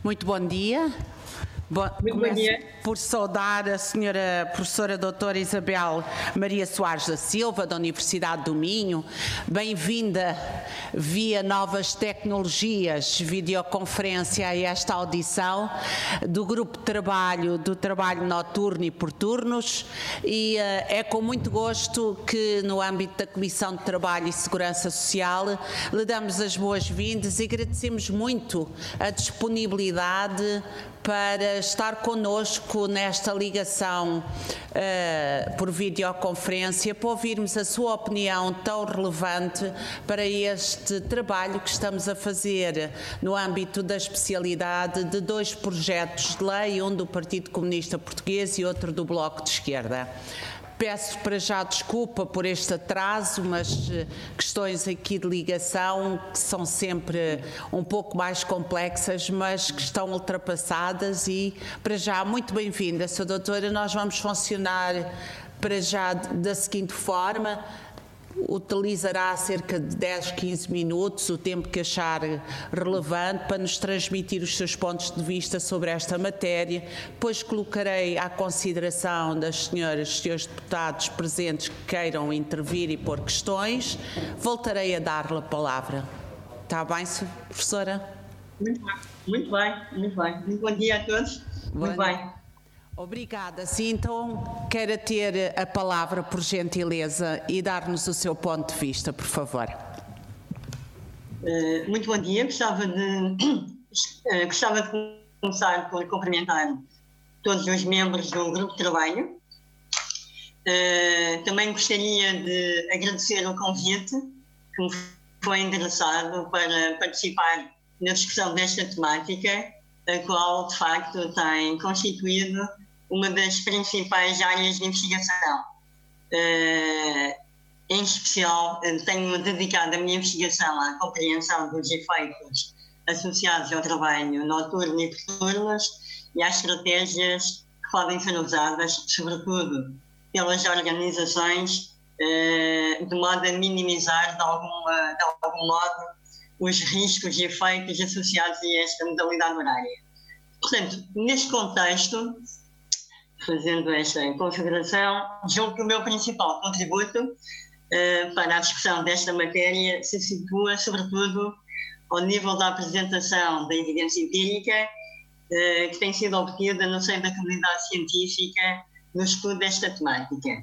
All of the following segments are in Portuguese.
Muito bom dia. Muito bom dia. Por saudar a senhora professora doutora Isabel Maria Soares da Silva, da Universidade do Minho. Bem-vinda via novas tecnologias, videoconferência a esta audição do Grupo de Trabalho, do Trabalho Noturno e por Turnos, e é com muito gosto que no âmbito da Comissão de Trabalho e Segurança Social lhe damos as boas-vindas e agradecemos muito a disponibilidade para estar connosco nesta ligação por videoconferência, para ouvirmos a sua opinião tão relevante para este trabalho que estamos a fazer no âmbito da especialidade de dois projetos de lei, um do Partido Comunista Português e outro do Bloco de Esquerda. Peço para já desculpa por este atraso, mas questões aqui de ligação que são sempre um pouco mais complexas, mas que estão ultrapassadas e para já muito bem-vinda, Sra. Doutora. Nós vamos funcionar para já da seguinte forma. Utilizará cerca de 10, 15 minutos, o tempo que achar relevante, para nos transmitir os seus pontos de vista sobre esta matéria. Depois colocarei à consideração das senhoras e senhores deputados presentes que queiram intervir e pôr questões. Voltarei a dar-lhe a palavra. Está bem, professora? Muito bem, muito bem, muito bem. Muito bom dia a todos. Muito bem. Obrigada. Sim, então, queira ter a palavra, por gentileza, e dar-nos o seu ponto de vista, por favor. Muito bom dia. Gostava de começar por cumprimentar todos os membros do Grupo de Trabalho. Também gostaria de agradecer o convite que me foi endereçado para participar na discussão desta temática, a qual, de facto, tem constituído uma das principais áreas de investigação. Em especial, tenho dedicado a minha investigação à compreensão dos efeitos associados ao trabalho noturno e por turnos e às estratégias que podem ser usadas, sobretudo pelas organizações, de modo a minimizar, de algum modo, os riscos e efeitos associados a esta modalidade horária. Portanto, neste contexto, fazendo esta configuração, julgo que o meu principal contributo para a discussão desta matéria se situa, sobretudo, ao nível da apresentação da evidência empírica que tem sido obtida no seio da comunidade científica no estudo desta temática.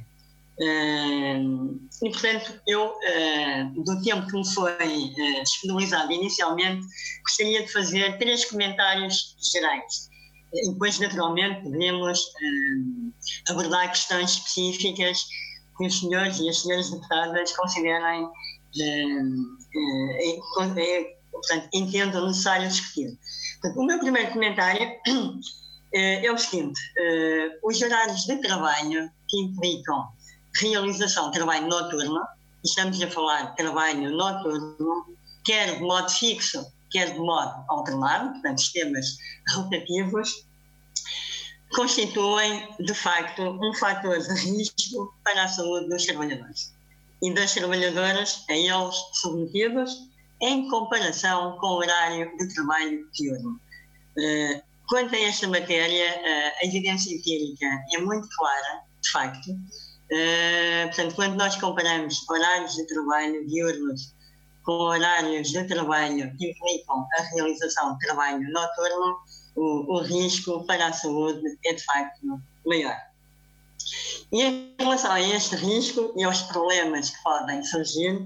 E, portanto, eu, do tempo que me foi disponibilizado inicialmente, gostaria de fazer 3 comentários gerais. E depois, naturalmente, podemos abordar questões específicas que os senhores e as senhoras deputadas considerem, portanto, entendam necessário discutir. Portanto, o meu primeiro comentário é o seguinte: os horários de trabalho que implicam realização de trabalho noturno, estamos a falar de trabalho noturno, quer de modo fixo, quer de modo alternado, portanto, sistemas rotativos, constituem, de facto, um fator de risco para a saúde dos trabalhadores e das trabalhadoras a eles submetidos em comparação com o horário de trabalho diurno. Quanto a esta matéria, a evidência empírica é muito clara, de facto. Portanto, quando nós comparamos horários de trabalho diurnos com horários de trabalho que implicam a realização de trabalho noturno, o risco para a saúde é de facto maior. E em relação a este risco e aos problemas que podem surgir,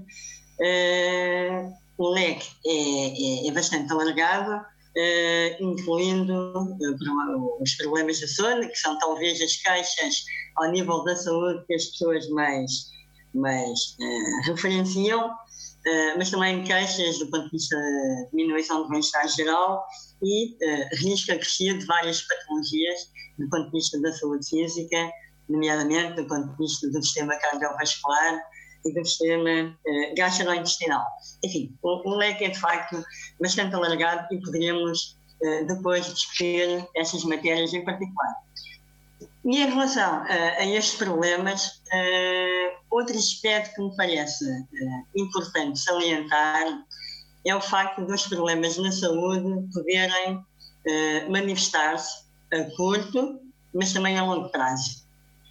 o leque é bastante alargado, incluindo os problemas de sono, que são talvez as queixas ao nível da saúde que as pessoas mais referenciam, mas também queixas do ponto de vista de diminuição do bem-estar geral e risco acrescido de várias patologias do ponto de vista da saúde física, nomeadamente do ponto de vista do sistema cardiovascular e do sistema gastrointestinal. Enfim, o leque é de facto bastante alargado e poderíamos depois discutir essas matérias em particular. E em relação a estes problemas, outro aspecto que me parece importante salientar é o facto dos problemas na saúde poderem manifestar-se a curto, mas também a longo prazo.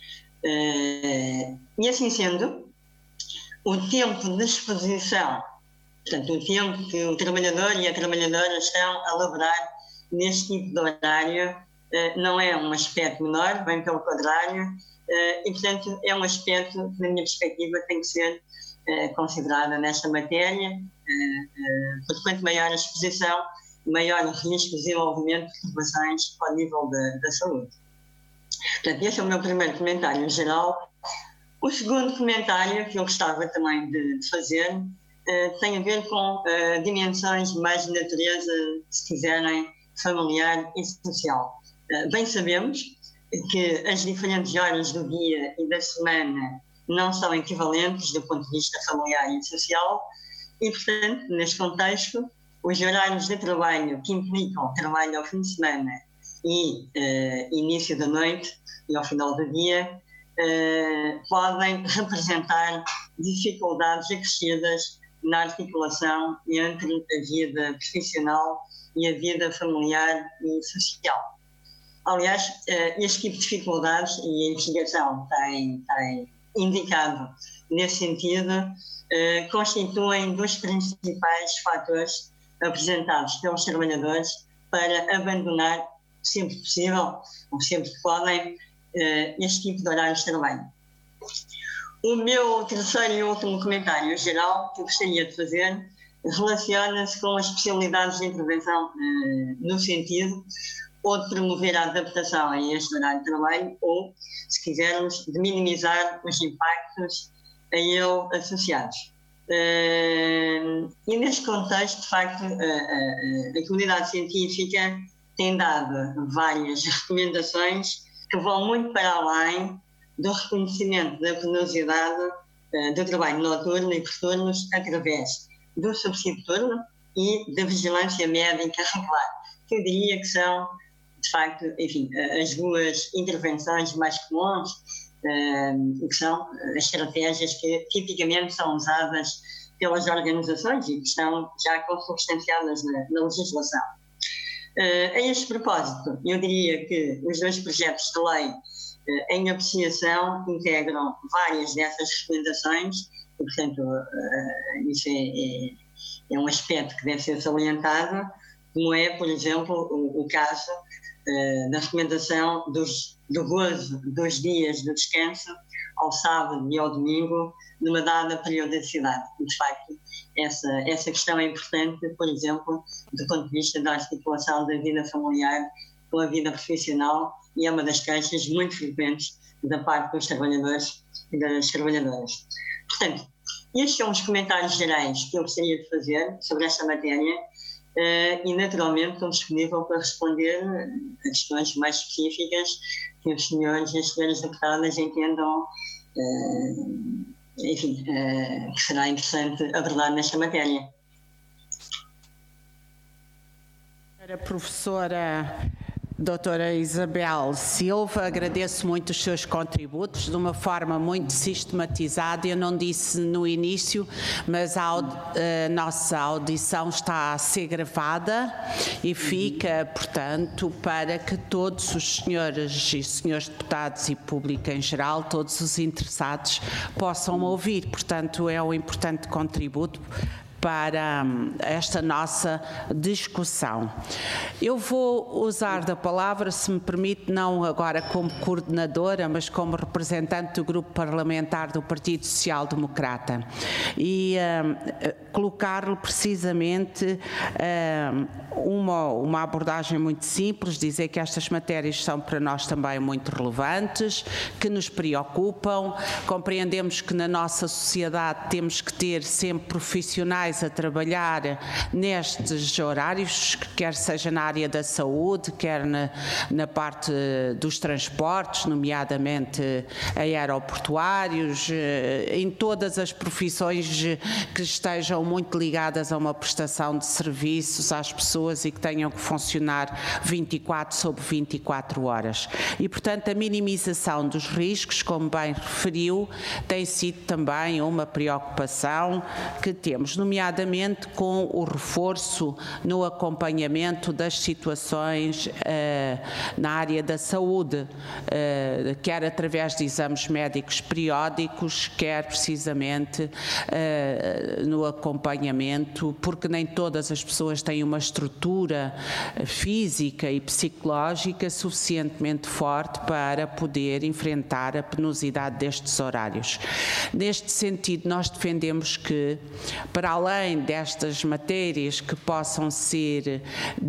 E assim sendo, o tempo de exposição, portanto, o tempo que o trabalhador e a trabalhadora estão a laborar neste tipo de horário, não é um aspecto menor, bem pelo contrário, e, portanto, é um aspecto que, na minha perspectiva, tem que ser considerado nesta matéria, porque quanto maior a exposição, maior o risco de desenvolvimento de perturbações ao nível da saúde. Portanto, esse é o meu primeiro comentário em geral. O segundo comentário que eu gostava também de fazer tem a ver com dimensões mais de natureza, se quiserem, familiar e social. Bem sabemos que as diferentes horas do dia e da semana não são equivalentes do ponto de vista familiar e social e, portanto, neste contexto, os horários de trabalho que implicam trabalho ao fim de semana e início da noite e ao final do dia podem representar dificuldades acrescidas na articulação entre a vida profissional e a vida familiar e social. Aliás, este tipo de dificuldades, e a investigação tem indicado nesse sentido, constituem dos principais fatores apresentados pelos trabalhadores para abandonar, sempre possível, ou sempre que podem, este tipo de horários de trabalho. O meu terceiro e último comentário geral que eu gostaria de fazer relaciona-se com as especialidades de intervenção no sentido ou de promover a adaptação a este horário de trabalho ou, se quisermos, de minimizar os impactos a ele associados. E neste contexto, de facto, a comunidade científica tem dado várias recomendações que vão muito para além do reconhecimento da penosidade do trabalho noturno e por turnos através do subsídio turno e da vigilância médica regular, que eu diria que são, de facto, enfim, as duas intervenções mais comuns, que são as estratégias que tipicamente são usadas pelas organizações e que estão já consubstanciadas na legislação. A este propósito, eu diria que os dois projetos de lei em apreciação integram várias dessas recomendações e, portanto, isso é um aspecto que deve ser salientado, como é, por exemplo, o caso da recomendação do gozo dos dias de descanso ao sábado e ao domingo, numa dada periodicidade. De facto, essa questão é importante, por exemplo, do ponto de vista da articulação da vida familiar com a vida profissional e é uma das queixas muito frequentes da parte dos trabalhadores e das trabalhadoras. Portanto, estes são os comentários gerais que eu gostaria de fazer sobre esta matéria e, naturalmente, estou disponível para responder a questões mais específicas que os senhores e as senhoras deputadas entendam, enfim, que será interessante abordar nesta matéria. A professora Doutora Isabel Silva, agradeço muito os seus contributos de uma forma muito sistematizada. Eu não disse no início, mas a nossa audição está a ser gravada e fica, portanto, para que todos os senhores e senhores deputados e público em geral, todos os interessados, possam ouvir. Portanto, é um importante contributo para esta nossa discussão. Eu vou usar da palavra, se me permite, não agora como coordenadora, mas como representante do grupo parlamentar do Partido Social Democrata e colocar-lhe precisamente uma abordagem muito simples, dizer que estas matérias são para nós também muito relevantes, que nos preocupam, compreendemos que na nossa sociedade temos que ter sempre profissionais a trabalhar nestes horários, quer seja na área da saúde, quer na parte dos transportes, nomeadamente aeroportuários, em todas as profissões que estejam muito ligadas a uma prestação de serviços às pessoas e que tenham que funcionar 24/24 horas. E, portanto, a minimização dos riscos, como bem referiu, tem sido também uma preocupação que temos, nomeadamente com o reforço no acompanhamento das situações na área da saúde, quer através de exames médicos periódicos, quer precisamente no acompanhamento, porque nem todas as pessoas têm uma estrutura física e psicológica suficientemente forte para poder enfrentar a penosidade destes horários. Neste sentido, nós defendemos que, para além destas matérias que possam ser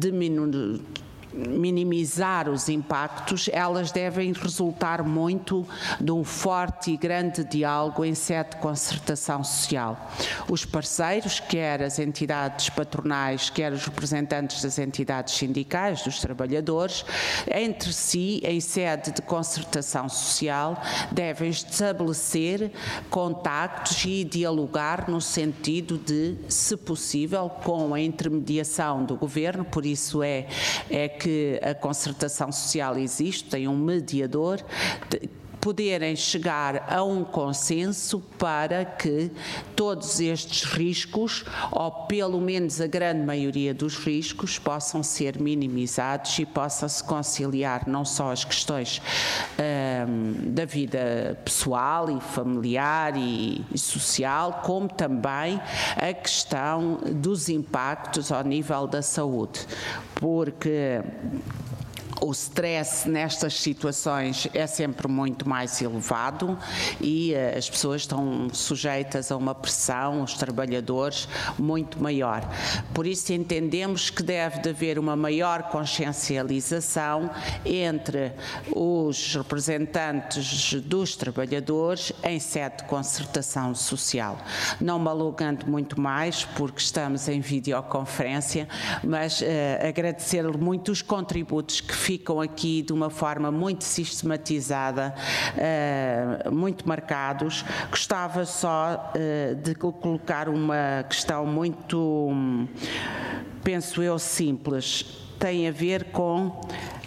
minimizar os impactos, elas devem resultar muito de um forte e grande diálogo em sede de concertação social. Os parceiros, quer as entidades patronais, quer os representantes das entidades sindicais, dos trabalhadores, entre si, em sede de concertação social, devem estabelecer contactos e dialogar no sentido de, se possível, com a intermediação do Governo, por isso é que a concertação social existe, tem um mediador, poderem chegar a um consenso para que todos estes riscos, ou pelo menos a grande maioria dos riscos, possam ser minimizados e possa-se conciliar não só as questões da vida pessoal e familiar e social, como também a questão dos impactos ao nível da saúde, porque o stress nestas situações é sempre muito mais elevado e as pessoas estão sujeitas a uma pressão, os trabalhadores, muito maior. Por isso entendemos que deve de haver uma maior consciencialização entre os representantes dos trabalhadores em sede de concertação social. Não me alongando muito mais, porque estamos em videoconferência, mas agradecer-lhe muito os contributos que ficam aqui de uma forma muito sistematizada, muito marcados. Gostava só de colocar uma questão muito, penso eu, simples. Tem a ver com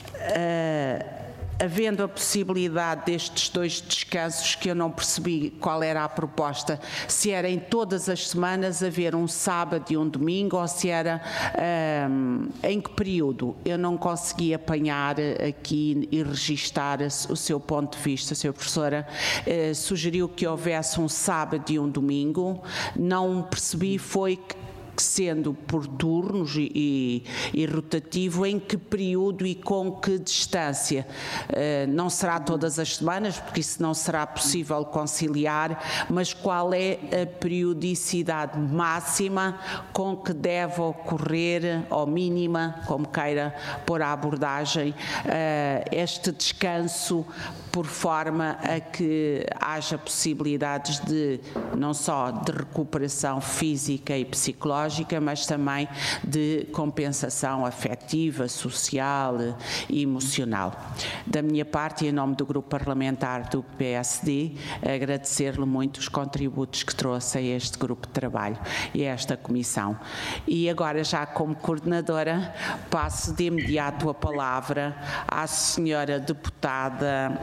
havendo a possibilidade destes 2 descansos, que eu não percebi qual era a proposta, se era em todas as semanas haver um sábado e um domingo, ou se era em que período. Eu não consegui apanhar aqui e registar o seu ponto de vista. A senhora professora sugeriu que houvesse um sábado e um domingo, não percebi foi que, sendo por turnos e rotativo, em que período e com que distância. Não será todas as semanas, porque isso não será possível conciliar, mas qual é a periodicidade máxima com que deve ocorrer, ou mínima, como queira pôr a abordagem, este descanso, por forma a que haja possibilidades de, não só de recuperação física e psicológica, mas também de compensação afetiva, social e emocional. Da minha parte, e em nome do Grupo Parlamentar do PSD, agradecer-lhe muito os contributos que trouxe a este grupo de trabalho e a esta comissão. E agora, já como coordenadora, passo de imediato a palavra à senhora deputada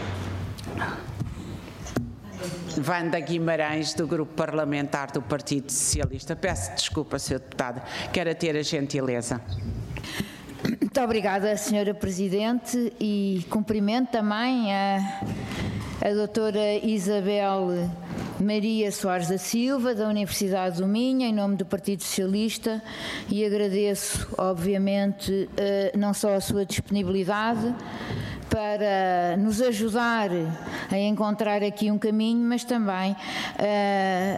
Wanda Guimarães, do Grupo Parlamentar do Partido Socialista. Peço desculpa, Sra. Deputada, quero ter a gentileza. Muito obrigada, Sra. Presidente, e cumprimento também a doutora Isabel Maria Soares da Silva, da Universidade do Minho, em nome do Partido Socialista, e agradeço, obviamente, não só a sua disponibilidade para nos ajudar a encontrar aqui um caminho, mas também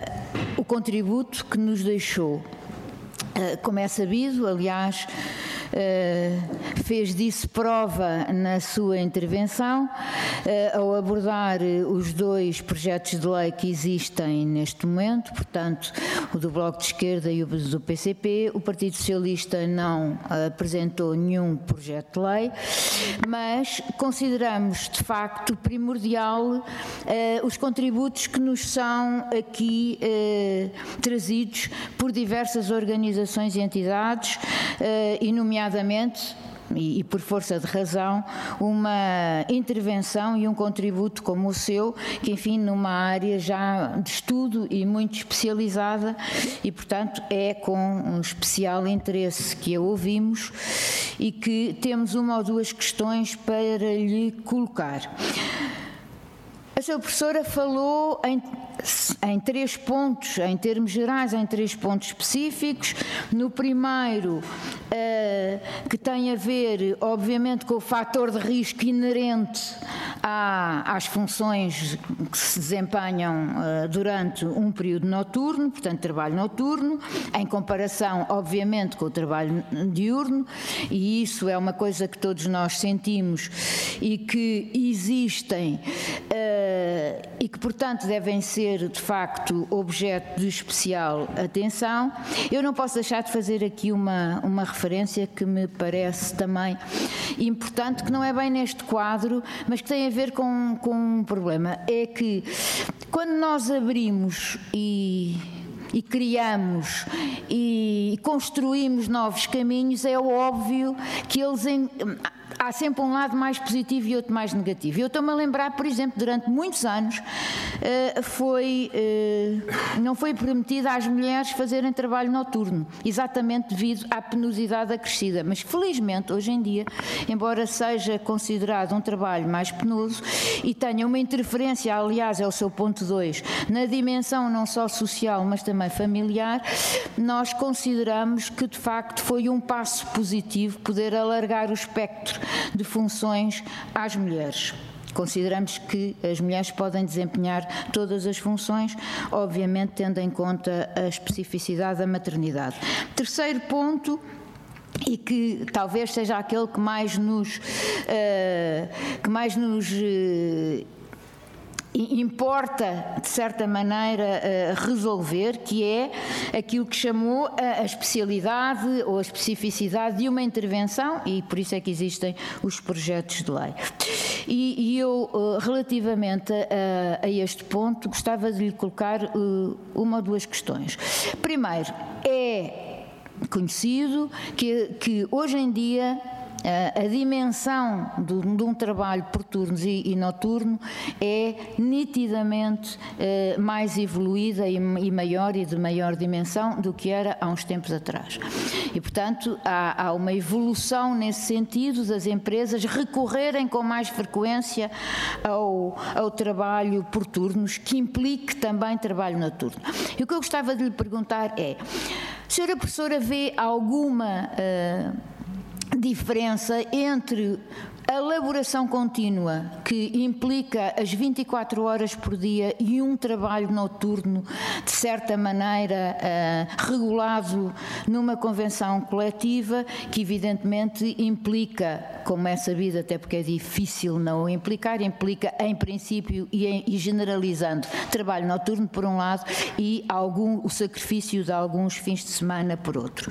o contributo que nos deixou. Como é sabido, aliás, fez disso prova na sua intervenção, ao abordar os dois projetos de lei que existem neste momento, portanto, o do Bloco de Esquerda e o do PCP. O Partido Socialista não apresentou nenhum projeto de lei, mas consideramos de facto primordial os contributos que nos são aqui trazidos por diversas organizações e entidades, e nomeadamente, e por força de razão, uma intervenção e um contributo como o seu, que enfim, numa área já de estudo e muito especializada, e portanto é com um especial interesse que a ouvimos e que temos uma ou duas questões para lhe colocar. A sua professora falou em 3 pontos, em termos gerais, em 3 pontos específicos. No primeiro, que tem a ver, obviamente, com o fator de risco inerente às funções que se desempenham durante um período noturno, portanto, trabalho noturno, em comparação, obviamente, com o trabalho diurno, e isso é uma coisa que todos nós sentimos e que existem e que, portanto, devem ser, de facto, objeto de especial atenção. Eu não posso deixar de fazer aqui uma referência que me parece também importante, que não é bem neste quadro, mas que tem a ver com um problema. É que, quando nós abrimos e criamos e construímos novos caminhos, é óbvio que há sempre um lado mais positivo e outro mais negativo. Eu estou-me a lembrar, por exemplo, durante muitos anos não foi permitido às mulheres fazerem trabalho noturno, exatamente devido à penosidade acrescida. Mas felizmente, hoje em dia, embora seja considerado um trabalho mais penoso e tenha uma interferência, aliás, é o seu ponto 2, na dimensão não só social, mas também familiar, nós consideramos que, de facto, foi um passo positivo poder alargar o espectro de funções às mulheres. Consideramos que as mulheres podem desempenhar todas as funções, obviamente tendo em conta a especificidade da maternidade. Terceiro ponto, e que talvez seja aquele que mais nos importa, de certa maneira, resolver, que é aquilo que chamou a especialidade ou a especificidade de uma intervenção, e por isso é que existem os projetos de lei. E eu, relativamente a este ponto, gostava de lhe colocar uma ou duas questões. Primeiro, é conhecido que hoje em dia a dimensão de um trabalho por turnos e noturno é nitidamente mais evoluída e maior e de maior dimensão do que era há uns tempos atrás. E, portanto, há uma evolução nesse sentido das empresas recorrerem com mais frequência ao trabalho por turnos, que implique também trabalho noturno. E o que eu gostava de lhe perguntar é: a senhora professora vê alguma diferença entre a laboração contínua, que implica as 24 horas por dia, e um trabalho noturno, de certa maneira, regulado numa convenção coletiva, que evidentemente implica, como é sabido, até porque é difícil não o implica, em princípio e generalizando, trabalho noturno por um lado e o sacrifício de alguns fins de semana por outro.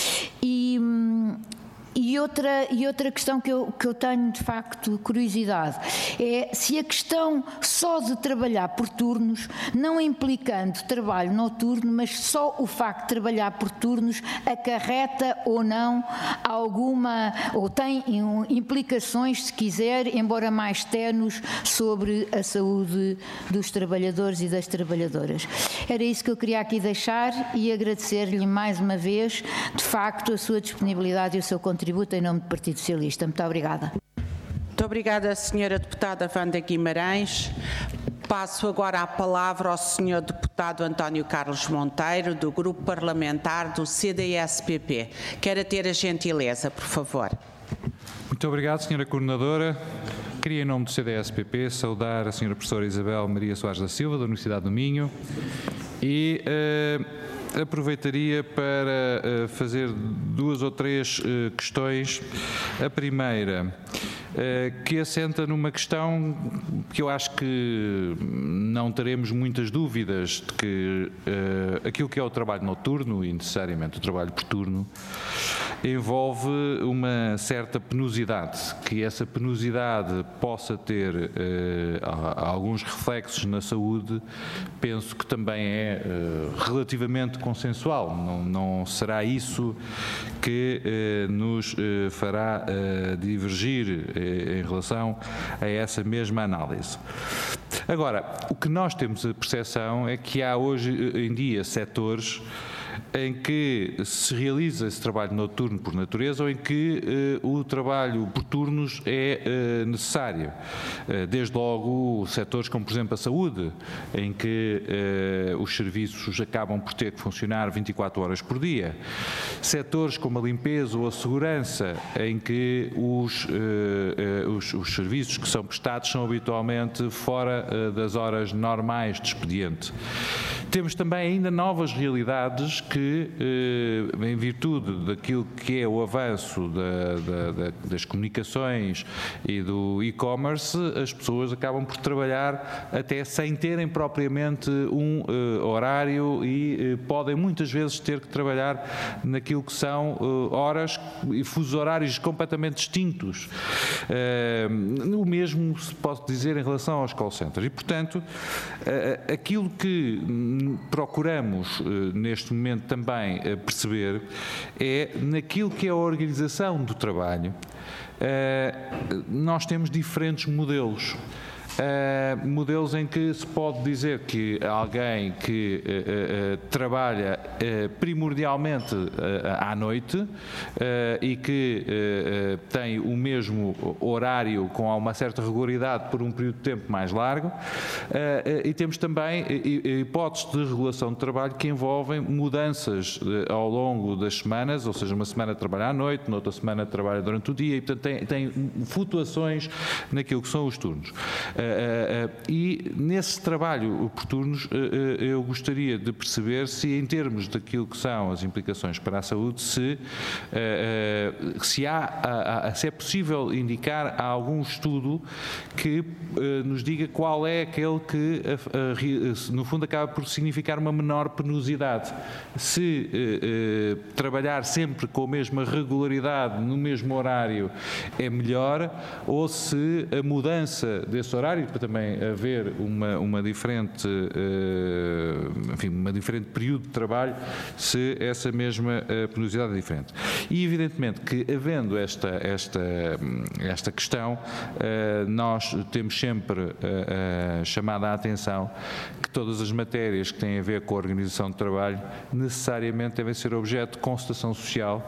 E outra questão que eu tenho, de facto, curiosidade, é se a questão só de trabalhar por turnos, não implicando trabalho noturno, mas só o facto de trabalhar por turnos acarreta ou não alguma, ou tem implicações, se quiser, embora mais ténues, sobre a saúde dos trabalhadores e das trabalhadoras. Era isso que eu queria aqui deixar e agradecer-lhe mais uma vez, de facto, a sua disponibilidade e o seu contributo em nome do Partido Socialista. Muito obrigada. Muito obrigada, Sra. Deputada Wanda Guimarães. Passo agora a palavra ao Sr. Deputado António Carlos Monteiro, do Grupo Parlamentar do CDS-PP. Quero ter a gentileza, por favor. Muito obrigado, Sra. Coordenadora. Queria, em nome do CDS-PP, saudar a Sra. Professora Isabel Maria Soares da Silva, da Universidade do Minho, e aproveitaria para fazer 2 ou 3 questões. A primeira, que assenta numa questão que eu acho que não teremos muitas dúvidas de que aquilo que é o trabalho noturno e necessariamente o trabalho por turno envolve uma certa penosidade, que essa penosidade possa ter alguns reflexos na saúde, penso que também é relativamente consensual. Não será isso que nos fará divergir em relação a essa mesma análise. Agora, o que nós temos a percepção é que há hoje em dia setores em que se realiza esse trabalho noturno por natureza ou em que o trabalho por turnos é necessário. Desde logo setores como, por exemplo, a saúde, em que os serviços acabam por ter que funcionar 24 horas por dia. Setores como a limpeza ou a segurança, em que os serviços que são prestados são habitualmente fora das horas normais de expediente. Temos também ainda novas realidades que, em virtude daquilo que é o avanço das comunicações e do e-commerce, as pessoas acabam por trabalhar até sem terem propriamente um horário e podem muitas vezes ter que trabalhar naquilo que são horas e fusos horários completamente distintos. O mesmo se pode dizer em relação aos call centers. E, portanto, aquilo que procuramos neste momento também perceber é naquilo que é a organização do trabalho. Nós temos diferentes modelos. Modelos em que se pode dizer que alguém que trabalha primordialmente à noite e que tem o mesmo horário com uma certa regularidade por um período de tempo mais largo, e temos também hipóteses de regulação de trabalho que envolvem mudanças ao longo das semanas, ou seja, uma semana trabalha à noite, noutra semana trabalha durante o dia, e portanto tem flutuações naquilo que são os turnos. E nesse trabalho por turnos eu gostaria de perceber se, em termos daquilo que são as implicações para a saúde, se é possível indicar algum estudo que nos diga qual é aquele que no fundo acaba por significar uma menor penosidade. Se trabalhar sempre com a mesma regularidade, no mesmo horário, é melhor, ou se a mudança desse horário, para também haver uma diferente período de trabalho, se essa mesma penosidade é diferente. E evidentemente que, havendo esta questão, nós temos sempre chamado a atenção que todas as matérias que têm a ver com a organização de trabalho necessariamente devem ser objeto de consultação social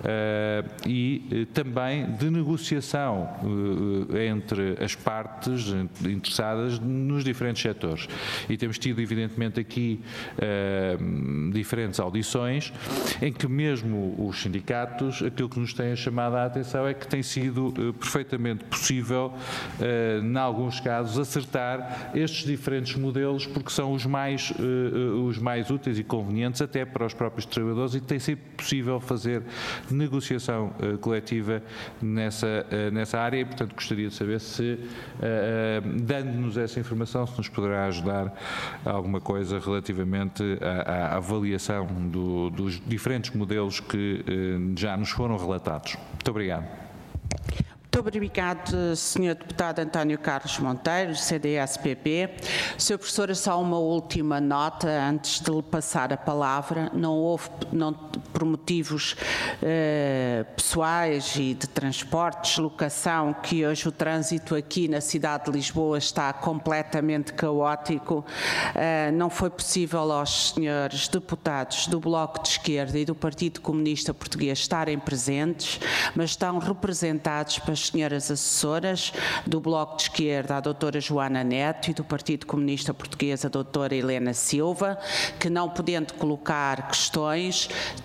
e também de negociação entre as partes interessadas nos diferentes setores. E temos tido, evidentemente, aqui diferentes audições em que mesmo os sindicatos, aquilo que nos tem chamado a atenção é que tem sido perfeitamente possível, em alguns casos, acertar estes diferentes modelos, porque são os mais úteis e convenientes até para os próprios trabalhadores, e tem sido possível fazer negociação coletiva nessa área, e portanto gostaria de saber se, dando-nos essa informação, se nos poderá ajudar alguma coisa relativamente à avaliação dos diferentes modelos que já nos foram relatados. Muito obrigado. Muito obrigado, Sr. Deputado António Carlos Monteiro, CDS-PP. Sr. Professora, só uma última nota antes de lhe passar a palavra. Não houve, por motivos pessoais e de transporte, deslocação, que hoje o trânsito aqui na cidade de Lisboa está completamente caótico. Não foi possível aos senhores deputados do Bloco de Esquerda e do Partido Comunista Português estarem presentes, mas estão representados para as senhoras assessoras do Bloco de Esquerda, a doutora Joana Neto, e do Partido Comunista Português, a doutora Helena Silva, que, não podendo colocar questões, tomaram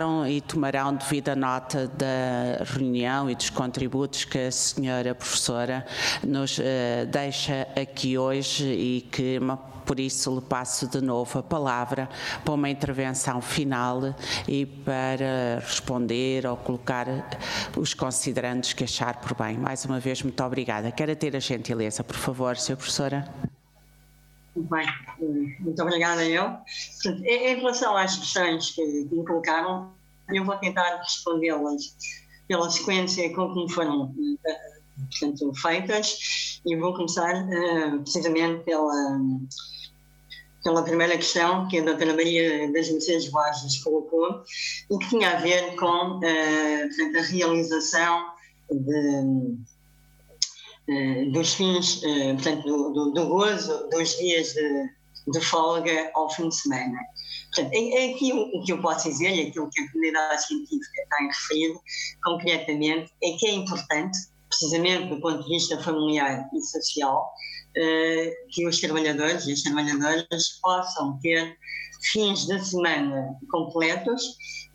atenção e tomarão devida nota da reunião e dos contributos que a senhora professora nos deixa aqui hoje e que, por isso, lhe passo de novo a palavra para uma intervenção final e para responder ou colocar os considerandos que achar por bem. Mais uma vez, muito obrigada. Quero ter a gentileza, por favor, Sra. Professora. Bem, muito obrigada eu. Em relação às questões que me colocaram, eu vou tentar respondê-las pela sequência com que me foram portanto, feitas, e vou começar precisamente pela primeira questão que a doutora Maria das Mercedes Borges colocou e que tinha a ver com portanto, a realização dos fins, portanto, do gozo dos dias de folga ao fim de semana. Portanto, aqui o que eu posso dizer, e aquilo que a comunidade científica tem referido concretamente, é que é importante, precisamente do ponto de vista familiar e social, que os trabalhadores e as trabalhadoras possam ter fins de semana completos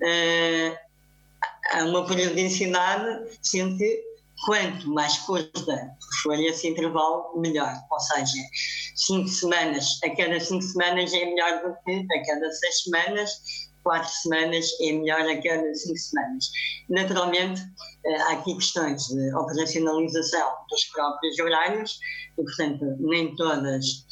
a uma periodicidade, sendo que quanto mais curta for esse intervalo, melhor. Ou seja, 5 semanas, a cada 5 semanas é melhor do que a cada 6 semanas, 4 semanas é melhor a cada 5 semanas. Naturalmente, há aqui questões de operacionalização dos próprios horários e, portanto, nem todas,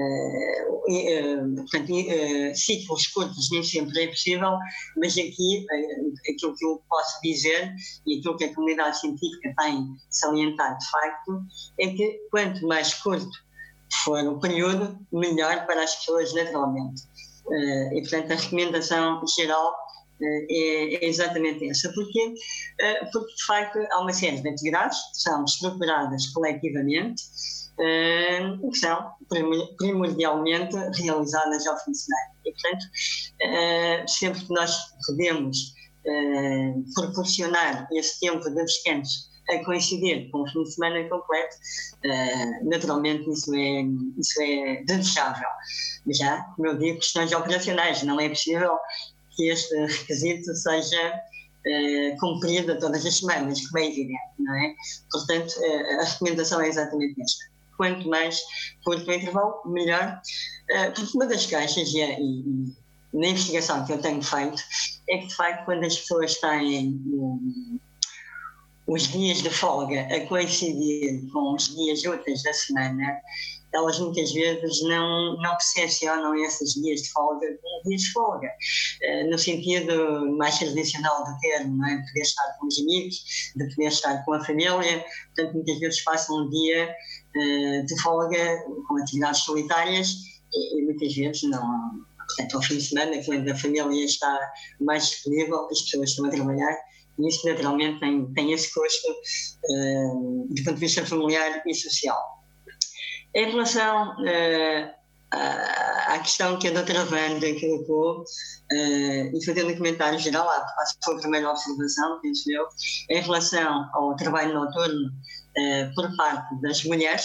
ciclos curtos nem sempre é possível, mas aqui aquilo que eu posso dizer e aquilo que a comunidade científica tem salientado de facto é que quanto mais curto for o período, melhor para as pessoas naturalmente. E portanto a recomendação geral é exatamente essa. Porquê? Porque de facto há uma série de atividades que são estruturadas coletivamente e que são primordialmente realizadas ao fim de semana. E portanto sempre que nós podemos proporcionar esse tempo de descanso a coincidir com o fim de semana completo, naturalmente isso é desejável. Já, como eu digo, questões operacionais, não é possível que este requisito seja cumprido todas as semanas, como é evidente, não é? Portanto, a recomendação é exatamente esta. Quanto mais curto o intervalo, melhor. Porque uma das queixas, e na investigação que eu tenho feito, é que de facto quando as pessoas têm os dias de folga a coincidir com os dias úteis da semana, elas muitas vezes não percepcionam esses dias de folga como dias de folga, no sentido mais tradicional do termo, não é? De poder estar com os amigos, de poder estar com a família. Portanto, muitas vezes passam um dia de folga com atividades solitárias e muitas vezes não. Portanto, ao fim de semana, quando a família está mais disponível, as pessoas estão a trabalhar. E isso naturalmente tem esse custo do ponto de vista familiar e social. Em relação à questão que a doutora Wanda colocou, e fazendo um comentário geral à sua primeira observação, penso eu, em relação ao trabalho noturno por parte das mulheres,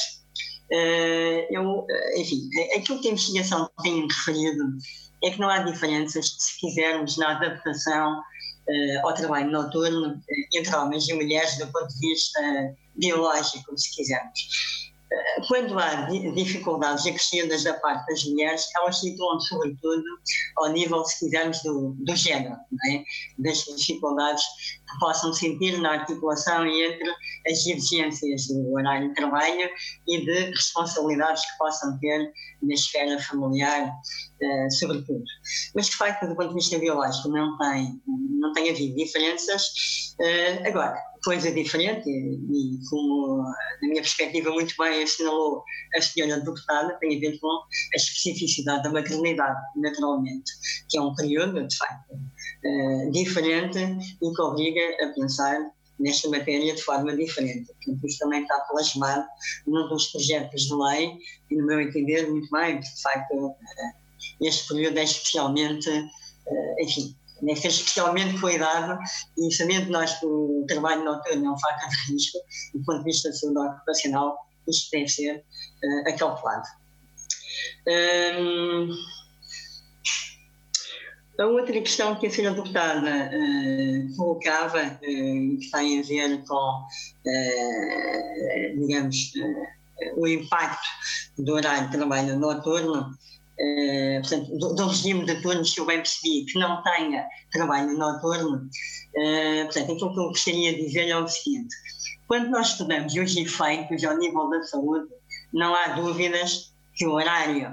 enfim, aquilo que a investigação tem referido é que não há diferenças, se quisermos, na adaptação ao trabalho noturno entre homens e mulheres do ponto de vista biológico, se quisermos. Quando há dificuldades acrescidas da parte das mulheres, elas situam sobretudo ao nível, se quisermos, do género, não é? Das dificuldades que possam sentir na articulação entre as exigências do horário de trabalho e de responsabilidades que possam ter na esfera familiar, sobretudo. Mas, de facto, do ponto de vista biológico, não tem havido diferenças. Agora, coisa diferente, e como, na minha perspectiva, muito bem assinalou a senhora deputada, tem a ver com a especificidade da maternidade, naturalmente, que é um período, de facto, diferente e que obriga a pensar nesta matéria de forma diferente. Portanto, isto também está plasmado num dos projetos de lei e, no meu entender, muito bem, porque, de facto, este período é especialmente, enfim, deve ser especialmente cuidado e sabendo nós que o trabalho noturno é um fator de risco, do ponto de vista de saúde ocupacional, isto deve ser acautelado. A outra questão que a senhora deputada colocava, que tem a ver com, digamos, o impacto do horário de trabalho noturno, portanto, do regime de turnos, que eu bem percebi, que não tenha trabalho noturno, portanto, aquilo que eu gostaria de dizer é o seguinte: quando nós estudamos os efeitos ao nível da saúde, não há dúvidas que o horário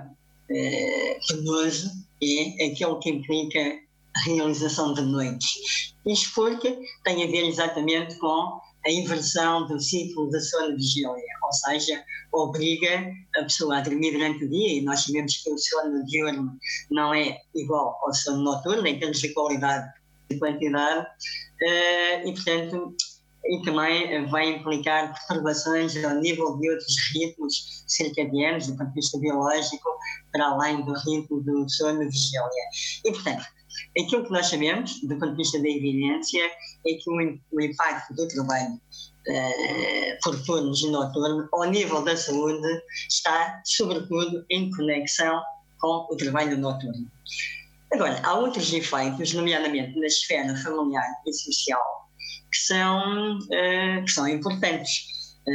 penoso é aquele que implica a realização de noites. Isto porque tem a ver exatamente com a inversão do ciclo da sono-vigília, ou seja, obriga a pessoa a dormir durante o dia, e nós sabemos que o sono diurno não é igual ao sono noturno, em termos de qualidade e quantidade, e portanto, e também vai implicar perturbações ao nível de outros ritmos circadianos, do ponto de vista biológico, para além do ritmo do sono-vigília. E portanto, aquilo que nós sabemos, do ponto de vista da evidência, é que o impacto do trabalho por turnos e noturno, ao nível da saúde, está, sobretudo, em conexão com o trabalho noturno. Agora, há outros efeitos, nomeadamente na esfera familiar e social, que são importantes.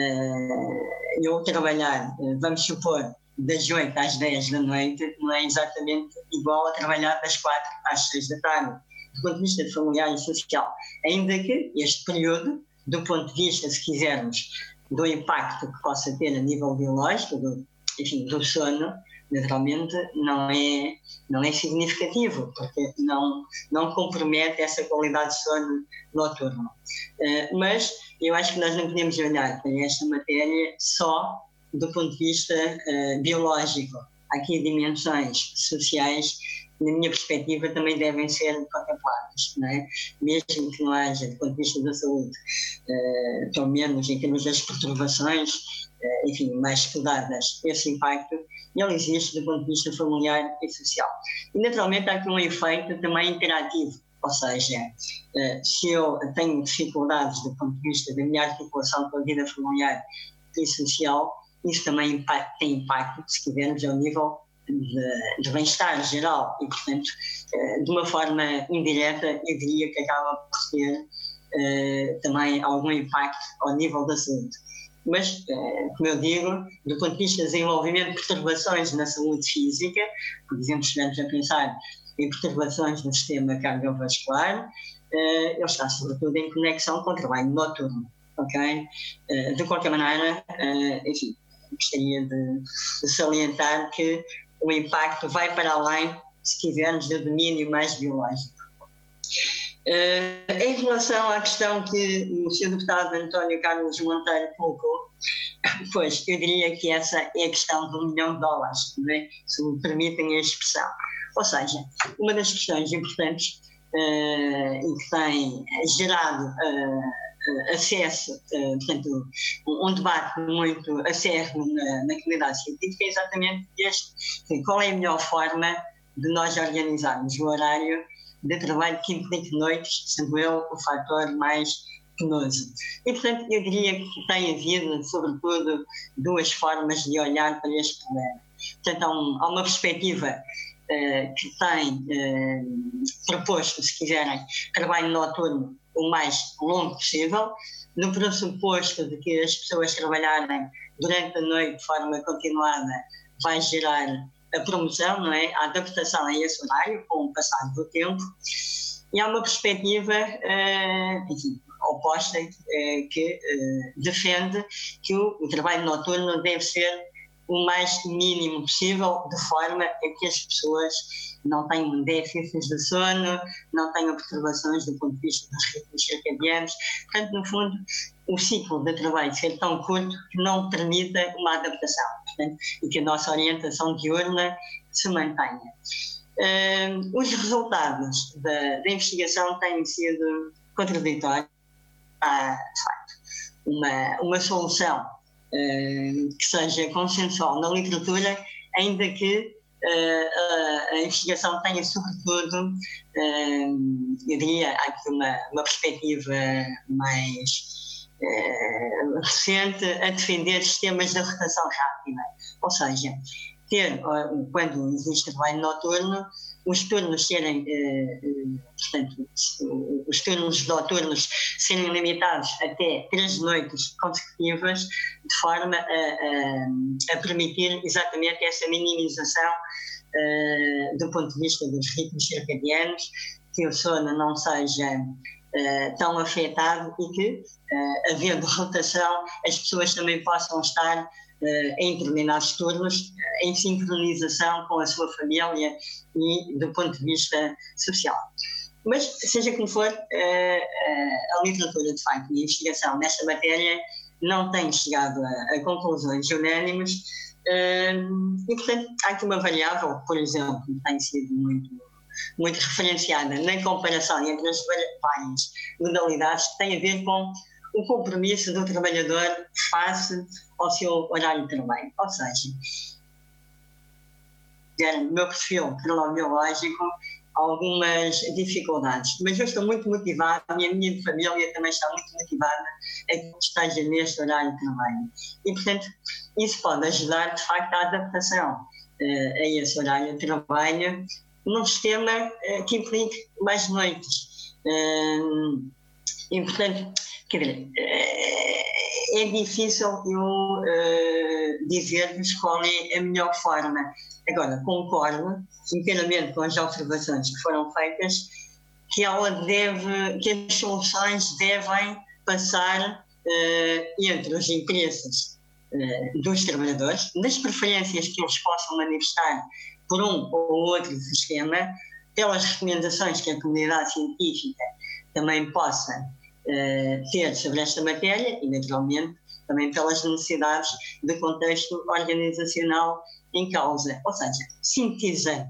Eu trabalhar, vamos supor, das 8 às 10 da noite, não é exatamente igual a trabalhar das 4 às 6 da tarde, do ponto de vista familiar e social. Ainda que este período, do ponto de vista, se quisermos, do impacto que possa ter a nível biológico, do sono, naturalmente não é significativo, porque não compromete essa qualidade de sono noturno. Mas eu acho que nós não podemos olhar para esta matéria só do ponto de vista biológico. Há aqui dimensões sociais, na minha perspectiva, também devem ser contempladas, não é? Mesmo que não haja, do ponto de vista da saúde, pelo menos em termos das perturbações, enfim, mais estudadas, esse impacto, ele existe do ponto de vista familiar e social. E, naturalmente, há aqui um efeito também interativo, ou seja, se eu tenho dificuldades do ponto de vista da minha articulação com a vida familiar e social, isso também tem impacto, se quisermos, ao nível de bem-estar geral e, portanto, de uma forma indireta, eu diria que acaba por ter também algum impacto ao nível da saúde. Mas, como eu digo, do ponto de vista de desenvolvimento de perturbações na saúde física, por exemplo, se estivermos a pensar em perturbações no sistema cardiovascular, ele está sobretudo em conexão com o trabalho noturno, ok? De qualquer maneira, enfim, gostaria de salientar que o impacto vai para além, se quisermos, do domínio mais biológico. Em relação à questão que o Sr. Deputado António Carlos Monteiro colocou, pois eu diria que essa é a questão do $1 milhão, não é? Se me permitem a expressão. Ou seja, uma das questões importantes e que tem gerado acesso, portanto, um debate muito acérrimo na comunidade científica é exatamente este: qual é a melhor forma de nós organizarmos o horário de trabalho que implique noites, sendo ele o fator mais penoso. E, portanto, eu diria que tem havido, sobretudo, duas formas de olhar para este problema. Portanto, há uma perspectiva que tem proposto, se quiserem, trabalho noturno o mais longo possível, no pressuposto de que as pessoas trabalharem durante a noite de forma continuada vai gerar a promoção, não é? A adaptação a esse horário com o passar do tempo. E há uma perspectiva enfim, oposta que defende que o trabalho noturno deve ser o mais mínimo possível, de forma a que as pessoas não tenham déficits de sono, não tenham perturbações do ponto de vista dos ritmos circadianos. Portanto, no fundo, o ciclo de trabalho ser tão curto que não permita uma adaptação, portanto, e que a nossa orientação diurna se mantenha. Os resultados da investigação têm sido contraditórios. Há, de facto, uma solução que seja consensual na literatura, ainda que a investigação tenha, sobretudo, eu diria, aqui uma perspectiva mais recente, a defender sistemas de rotação rápida. Ou seja, quando existe trabalho noturno, os turnos serem, portanto, os turnos noturnos serem limitados até 3 noites consecutivas, de forma a permitir exatamente essa minimização do ponto de vista dos ritmos circadianos, que o sono não seja tão afetado e que, havendo rotação, as pessoas também possam estar em determinados turnos em sincronização com a sua família e do ponto de vista social. Mas, seja como for, a literatura, de facto, e a investigação nesta matéria não tem chegado a conclusões unânimes e, portanto, há aqui uma variável, por exemplo, que tem sido muito referenciada na comparação entre as várias modalidades, que tem a ver com o compromisso do trabalhador face ao seu horário de trabalho. Ou seja, no meu perfil cronobiológico, algumas dificuldades, mas eu estou muito motivada e a minha família também está muito motivada a que esteja neste horário de trabalho. E, portanto, isso pode ajudar, de facto, à adaptação a esse horário de trabalho num sistema que implique mais noites. E, portanto, quer dizer, é difícil eu dizer-vos qual é a melhor forma. Agora, concordo inteiramente com as observações que foram feitas, que as soluções devem passar entre os interesses dos trabalhadores, das preferências que eles possam manifestar por um ou outro sistema, pelas recomendações que a comunidade científica também possa ter sobre esta matéria e, naturalmente, também pelas necessidades de contexto organizacional em causa. Ou seja, sintetizando,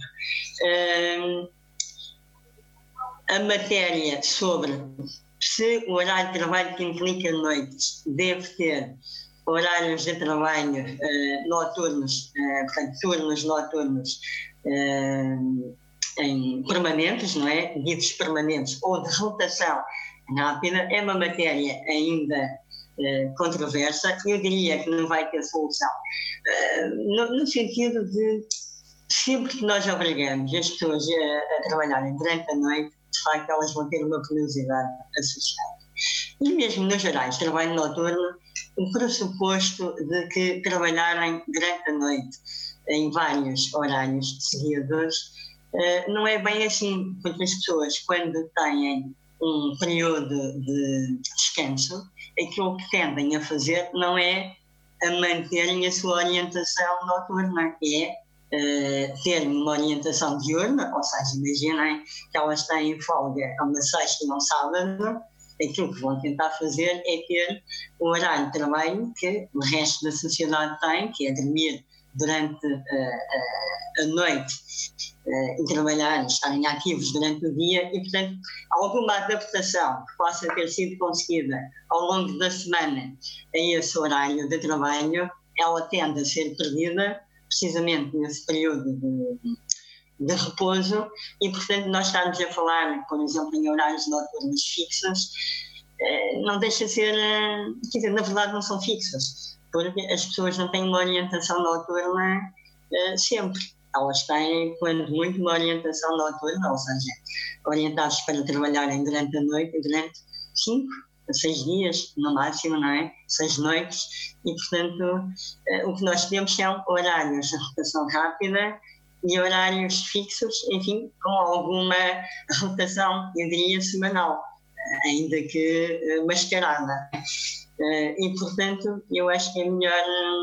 a matéria sobre se o horário de trabalho que implica noites deve ter horários de trabalho noturnos, portanto, turnos noturnos permanentes, não é? Ditos permanentes, ou de rotação rápida, é uma matéria ainda controversa. Eu diria que não vai ter solução, no sentido de sempre que nós obrigamos as pessoas a trabalharem durante a noite, de facto elas vão ter uma curiosidade associada. E mesmo nos horários de trabalho noturno, o pressuposto de que trabalharem durante a noite em vários horários seguidos não é bem assim, porque as pessoas, quando têm um período de descanso, aquilo que tendem a fazer não é a manterem a sua orientação noturna, é terem uma orientação diurna, ou seja, imaginem que elas têm folga a uma sexta e um sábado, aquilo que vão tentar fazer é ter o horário de trabalho que o resto da sociedade tem, que é dormir durante a noite e trabalhar, estarem ativos durante o dia, e, portanto, alguma adaptação que possa ter sido conseguida ao longo da semana a esse horário de trabalho, ela tende a ser perdida precisamente nesse período de repouso, e, portanto, nós estamos a falar, por exemplo, em horários noturnos fixos, não deixa de ser, quer dizer, na verdade não são fixos, porque as pessoas não têm uma orientação noturna sempre. Elas têm, quando muito, uma orientação noturna, ou seja, orientados para trabalharem durante a noite, durante 5 a 6 dias, no máximo, não é? 6 noites, e, portanto, o que nós temos são horários de rotação rápida e horários fixos, enfim, com alguma rotação, eu diria, semanal, ainda que mascarada. E, portanto, eu acho que a melhor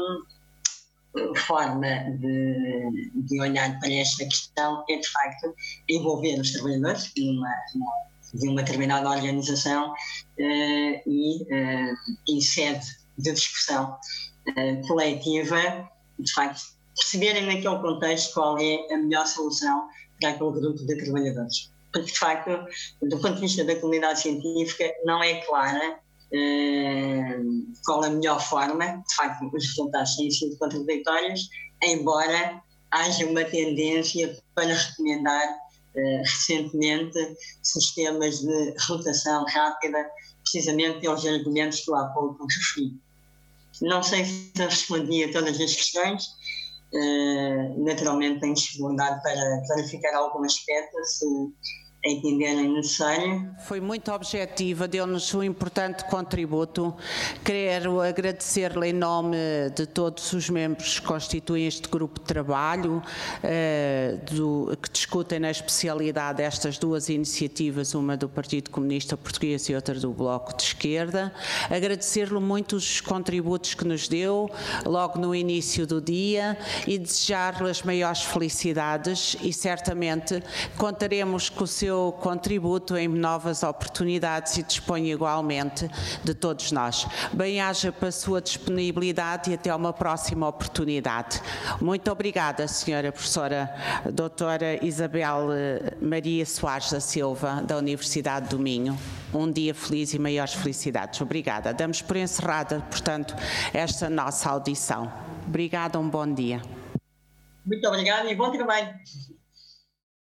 forma de olhar para esta questão é, de facto, envolver os trabalhadores de uma determinada organização e em sede de discussão coletiva, de facto, perceberem naquele contexto qual é a melhor solução para aquele grupo de trabalhadores. Porque, de facto, do ponto de vista da comunidade científica, não é clara qual a melhor forma. De facto, os resultados têm sido contraditórios, embora haja uma tendência para recomendar recentemente sistemas de rotação rápida, precisamente pelos argumentos que eu há pouco referi. Não sei se respondi a todas as questões, naturalmente tenho disponibilidade para clarificar algum aspecto, se entenderem necessário. Foi muito objetiva, deu-nos um importante contributo. Quero agradecer-lhe em nome de todos os membros que constituem este grupo de trabalho, que discutem na especialidade estas duas iniciativas, uma do Partido Comunista Português e outra do Bloco de Esquerda. Agradecer-lhe muito os contributos que nos deu logo no início do dia e desejar-lhe as maiores felicidades, e certamente contaremos com o seu contributo em novas oportunidades e disponho igualmente de todos nós. Bem-aja para a sua disponibilidade e até uma próxima oportunidade. Muito obrigada, Sra. Professora Doutora Isabel Maria Soares da Silva, da Universidade do Minho. Um dia feliz e maiores felicidades. Obrigada. Damos por encerrada, portanto, esta nossa audição. Obrigada, um bom dia. Muito obrigada e bom trabalho.